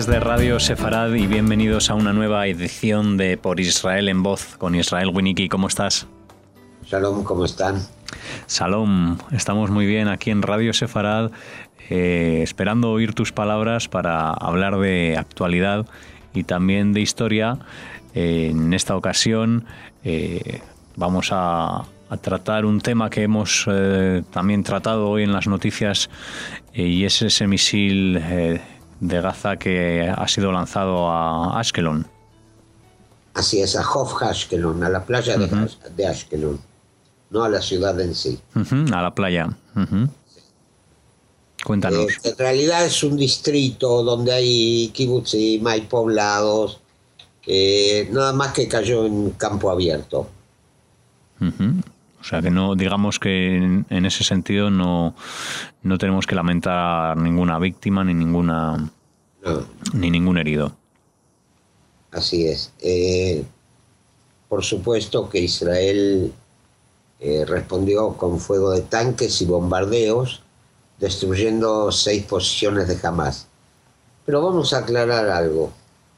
de Radio Sefarad y bienvenidos a una nueva edición de Por Israel en Voz con Israel Winnicki. ¿Cómo estás? Shalom, ¿cómo están? Shalom, estamos muy bien aquí en Radio Sefarad, esperando oír tus palabras para hablar de actualidad y también de historia. En esta ocasión vamos a tratar un tema que hemos también tratado hoy en las noticias y es ese misil de Gaza que ha sido lanzado a Ashkelon. Así es, a Hof Ashkelon, a la playa de Ashkelon, no a la ciudad en sí. A la playa. Cuéntanos. En realidad es un distrito donde hay kibbutzim, hay poblados, nada más que cayó en campo abierto. O sea que no, digamos que en ese sentido no tenemos que lamentar ninguna víctima ni ningún herido. Así es. Por supuesto que Israel respondió con fuego de tanques y bombardeos, destruyendo 6 posiciones de Hamás. Pero vamos a aclarar algo.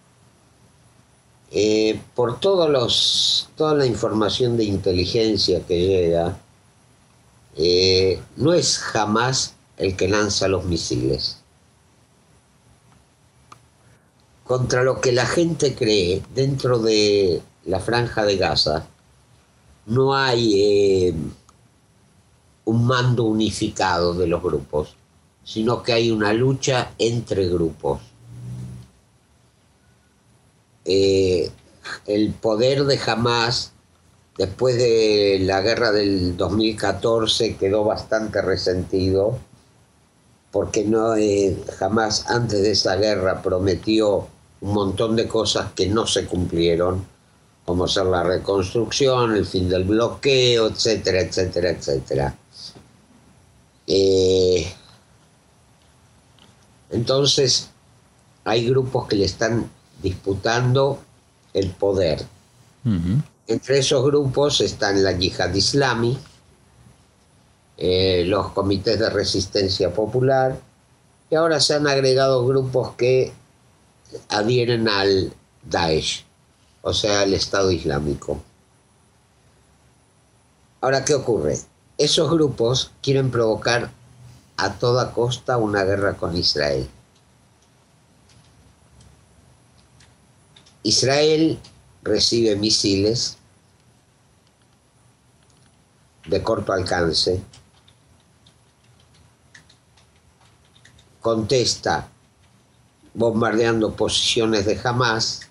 Por toda la información de inteligencia que llega, no es Hamás el que lanza los misiles. Contra lo que la gente cree, dentro de la franja de Gaza, no hay un mando unificado de los grupos, sino que hay una lucha entre grupos. El poder de Hamás, después de la guerra del 2014, quedó bastante resentido, porque Hamás antes de esa guerra prometió un montón de cosas que no se cumplieron, como ser la reconstrucción, el fin del bloqueo, etcétera, etcétera, etcétera. Entonces, hay grupos que le están disputando el poder. Entre esos grupos están la Yihad Islami, los comités de resistencia popular, y ahora se han agregado grupos que adhieren al Daesh, o sea, al Estado Islámico. Ahora, ¿qué ocurre? Esos grupos quieren provocar a toda costa una guerra con Israel. Israel recibe misiles de corto alcance, contesta bombardeando posiciones de Hamás,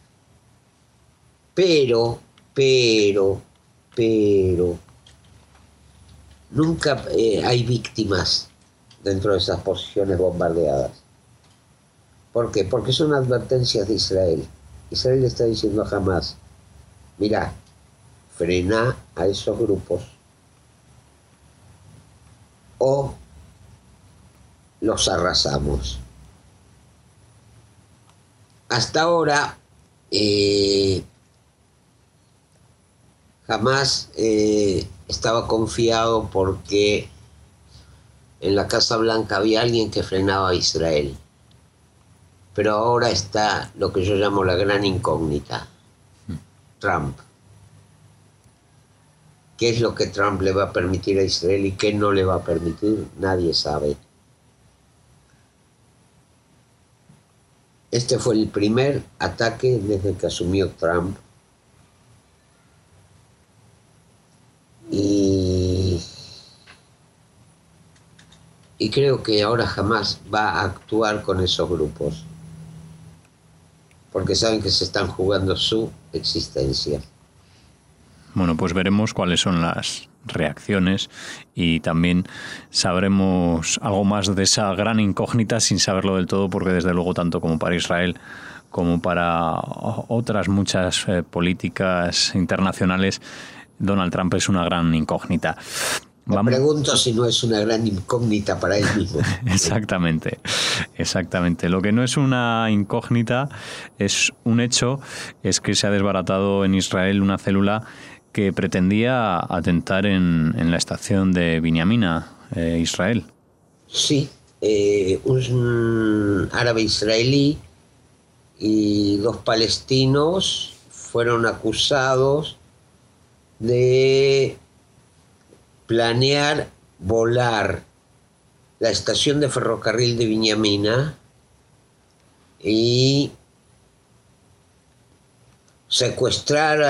pero nunca hay víctimas dentro de esas posiciones bombardeadas. ¿Por qué? Porque son advertencias de Israel. Israel le está diciendo a Hamás: mira, frena a esos grupos o los arrasamos. Hasta ahora, Hamás estaba confiado porque en la Casa Blanca había alguien que frenaba a Israel. Pero ahora está lo que yo llamo la gran incógnita, Trump. ¿Qué es lo que Trump le va a permitir a Israel y qué no le va a permitir? Nadie sabe. Este fue el primer ataque desde que asumió Trump. Y creo que ahora jamás va a actuar con esos grupos, porque saben que se están jugando su existencia. Bueno, pues veremos cuáles son las reacciones y también sabremos algo más de esa gran incógnita sin saberlo del todo, porque desde luego tanto como para Israel como para otras muchas políticas internacionales, Donald Trump es una gran incógnita. Me pregunto si no es una gran incógnita para él mismo. Exactamente. Lo que no es una incógnita, es un hecho, es que se ha desbaratado en Israel una célula que pretendía atentar en la estación de Binyamina, Israel. Sí, un árabe israelí y 2 palestinos fueron acusados de planear volar la estación de ferrocarril de Binyamina y secuestrar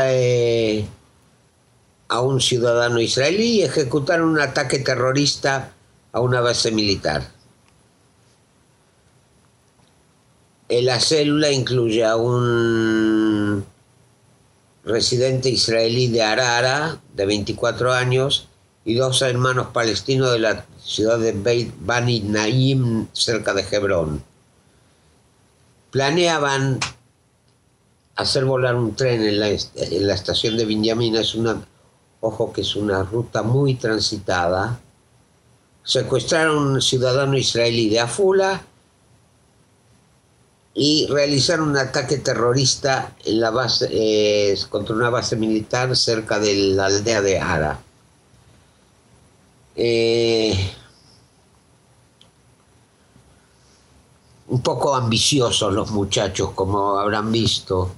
a un ciudadano israelí y ejecutar un ataque terrorista a una base militar. La célula incluye a un residente israelí de Arara, de 24 años, y 2 hermanos palestinos de la ciudad de Beit Bani Naim, cerca de Hebrón. Planeaban hacer volar un tren en la estación de Binyamina. Ojo que es una ruta muy transitada. Secuestraron a un ciudadano israelí de Afula y realizaron un ataque terrorista en la base, contra una base militar cerca de la aldea de Ara. Un poco ambiciosos los muchachos, como habrán visto.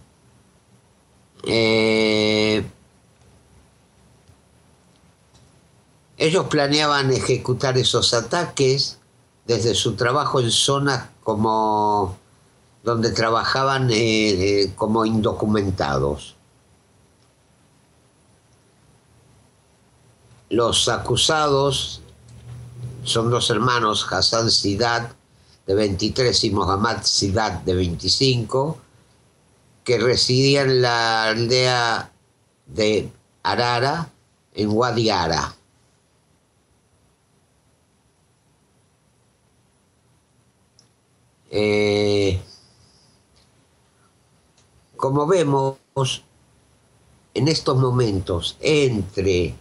Ellos planeaban ejecutar esos ataques desde su trabajo en zonas como donde trabajaban como indocumentados. Los acusados son 2 hermanos, Hassan Sidat, de 23, y Mohammad Sidat, de 25, que residían en la aldea de Arara, en Wadi Ara. Como vemos, en estos momentos, entre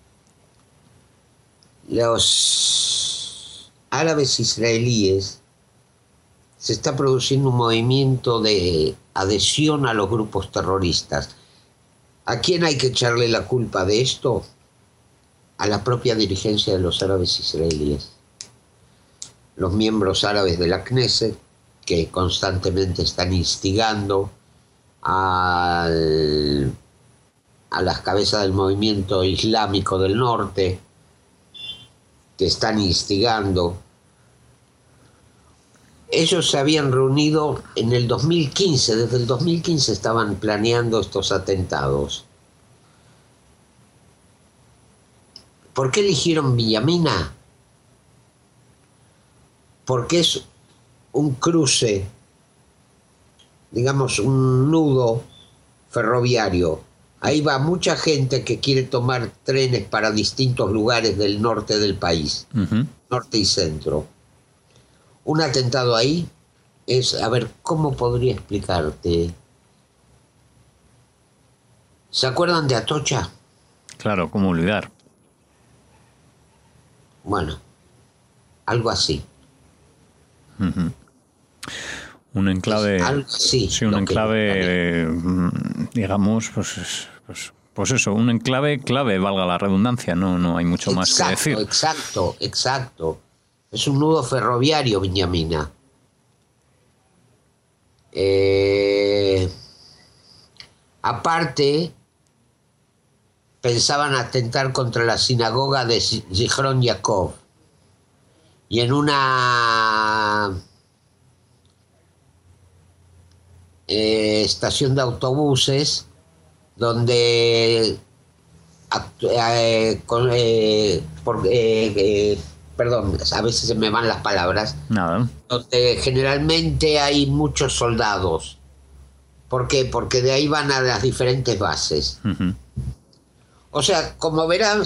los árabes israelíes, se está produciendo un movimiento de adhesión a los grupos terroristas. ¿A quién hay que echarle la culpa de esto? A la propia dirigencia de los árabes israelíes. Los miembros árabes de la Knesset, que constantemente están instigando a las cabezas del movimiento islámico del norte, que están instigando. Ellos se habían reunido en el 2015, desde el 2015 estaban planeando estos atentados. ¿Por qué eligieron Binyamina? Porque es un cruce, digamos, un nudo ferroviario. Ahí va mucha gente que quiere tomar trenes para distintos lugares del norte del país, norte y centro. Un atentado ahí es, a ver, ¿cómo podría explicarte? ¿Se acuerdan de Atocha? Claro, ¿cómo olvidar? Bueno, algo así. Un enclave, sí, un enclave, digamos, pues eso, un enclave clave, valga la redundancia, no hay mucho más que decir. Exacto. Es un nudo ferroviario, Binyamina. Aparte, pensaban atentar contra la sinagoga de Zichron Yaakov. Y en una estación de autobuses donde perdón, a veces se me van las palabras. Nada. Donde generalmente hay muchos soldados. ¿Por qué? Porque de ahí van a las diferentes bases. O sea, como verán,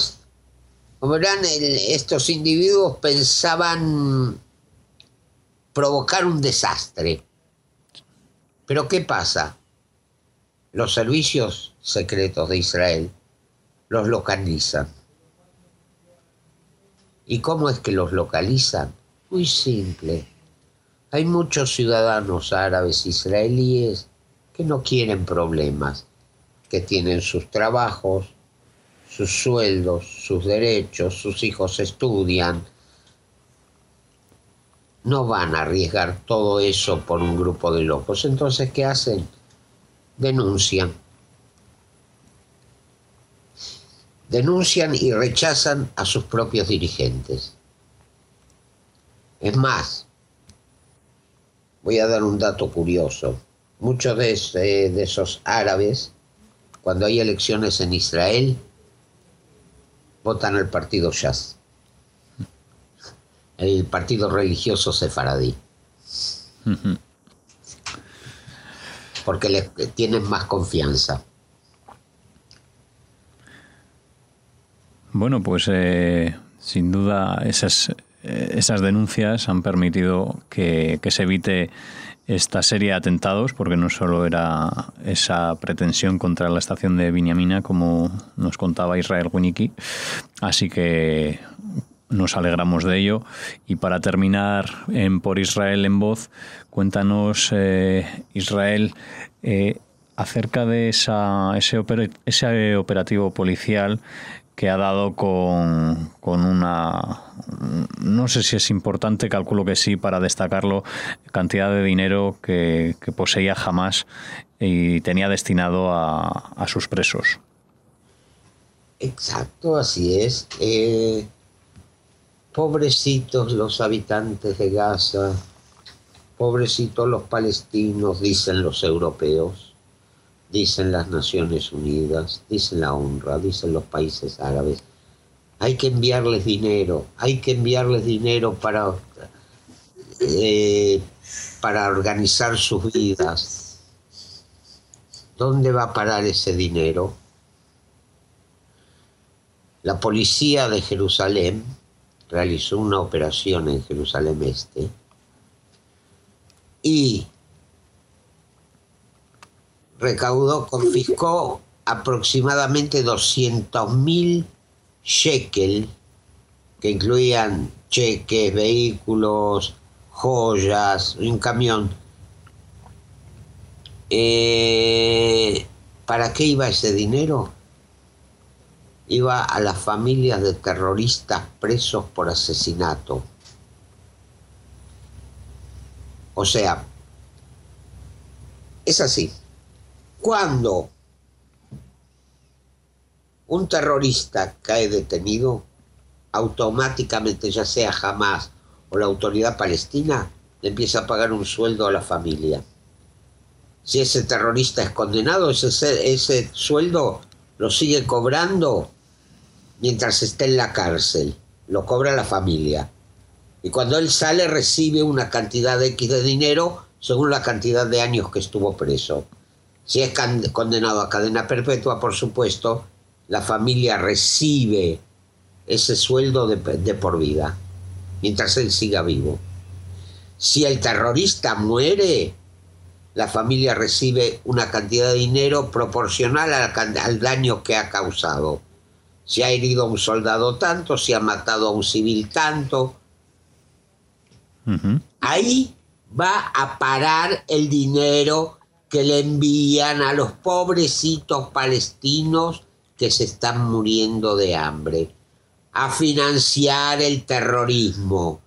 estos individuos pensaban provocar un desastre. Pero ¿qué pasa? Los servicios secretos de Israel los localizan. ¿Y cómo es que los localizan? Muy simple. Hay muchos ciudadanos árabes israelíes que no quieren problemas, que tienen sus trabajos, sus sueldos, sus derechos, sus hijos estudian. no van a arriesgar todo eso por un grupo de locos. Entonces, ¿qué hacen? Denuncian. Denuncian y rechazan a sus propios dirigentes. Es más, voy a dar un dato curioso. Muchos de esos árabes, cuando hay elecciones en Israel, votan al partido Shas, el partido religioso sefaradí, porque les tienen más confianza. Bueno, pues sin duda esas denuncias han permitido que se evite esta serie de atentados, porque no solo era esa pretensión contra la estación de Binyamina, como nos contaba Israel Winicky, así que nos alegramos de ello. Y para terminar Por Israel en Voz, cuéntanos, Israel, acerca de ese operativo policial que ha dado con una, no sé si es importante, calculo que sí, para destacarlo, cantidad de dinero que poseía Hamás y tenía destinado a sus presos. Exacto, así es. Pobrecitos los habitantes de Gaza, pobrecitos los palestinos, dicen los europeos, dicen las Naciones Unidas, dicen la UNRWA, dicen los países árabes. Hay que enviarles dinero para organizar sus vidas. ¿Dónde va a parar ese dinero? La policía de Jerusalén realizó una operación en Jerusalén Este y confiscó aproximadamente 200.000 shekel, que incluían cheques, vehículos, joyas, un camión. ¿Para qué iba ese dinero? Iba a las familias de terroristas presos por asesinato. O sea, es así. Cuando un terrorista cae detenido, automáticamente, ya sea Hamás o la autoridad palestina, le empieza a pagar un sueldo a la familia. Si ese terrorista es condenado, ese sueldo lo sigue cobrando mientras esté en la cárcel. Lo cobra la familia. Y cuando él sale, recibe una cantidad X de dinero según la cantidad de años que estuvo preso. Si es condenado a cadena perpetua, por supuesto, la familia recibe ese sueldo de por vida, mientras él siga vivo. Si el terrorista muere, la familia recibe una cantidad de dinero proporcional al daño que ha causado. Si ha herido a un soldado tanto, si ha matado a un civil tanto. Uh-huh. Ahí va a parar el dinero que le envían a los pobrecitos palestinos que se están muriendo de hambre, a financiar el terrorismo.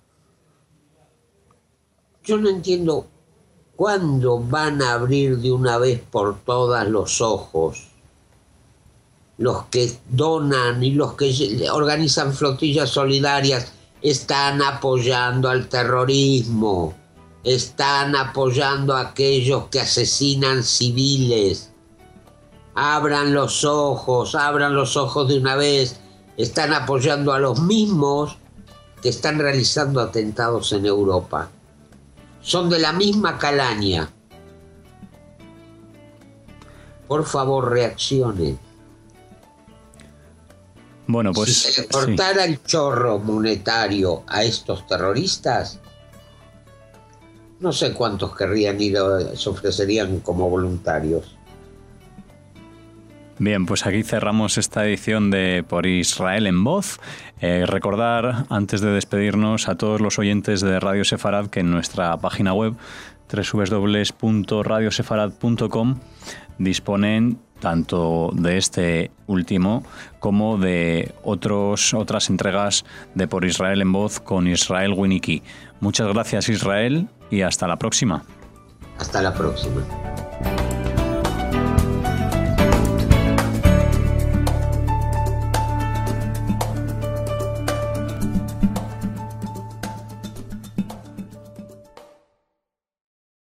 Yo no entiendo cuándo van a abrir de una vez por todas los ojos los que donan y los que organizan flotillas solidarias. Están apoyando al terrorismo, están apoyando a aquellos que asesinan civiles. Abran los ojos de una vez. Están apoyando a los mismos que están realizando atentados en Europa. Son de la misma calaña. Por favor, reaccionen. Bueno, pues si se le cortara el chorro monetario a estos terroristas, no sé cuántos querrían ir, se ofrecerían como voluntarios. Bien, pues aquí cerramos esta edición de Por Israel en Voz. Recordar, antes de despedirnos, a todos los oyentes de Radio Sefarad que en nuestra página web www.radiosefarad.com disponen tanto de este último como de otras entregas de Por Israel en Voz con Israel Winicky. Muchas gracias, Israel, y hasta la próxima. Hasta la próxima.